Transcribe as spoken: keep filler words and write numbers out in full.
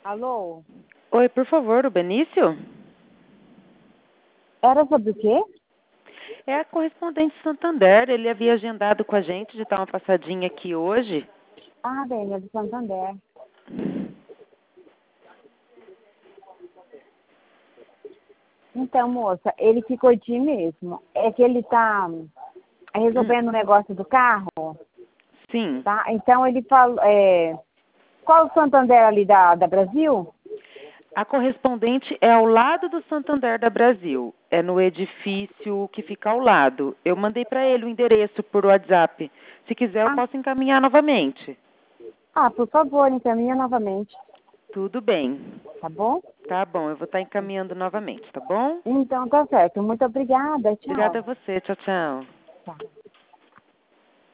Alô? Oi, por favor, o Benício? Era sobre o quê? É a correspondente Santander. Ele havia agendado com a gente de dar uma passadinha aqui hoje. Ah, bem, é do Santander. Então, moça, ele ficou de mesmo. É que ele tá resolvendo o Hum, negócio do carro, sim. tá? Então ele falou, é... Qual o Santander ali da, da Brasil? A correspondente é ao lado do Santander da Brasil. É no edifício que fica ao lado. Eu mandei para ele o endereço por WhatsApp. Se quiser, eu Ah, posso encaminhar novamente. ah, por favor, encaminha novamente, Tudo bem. tá bom? Tá bom, eu vou estar encaminhando novamente, tá bom? Então tá certo. Muito obrigada. Obrigada a Tchau. você. Tchau, tchau. Tchau.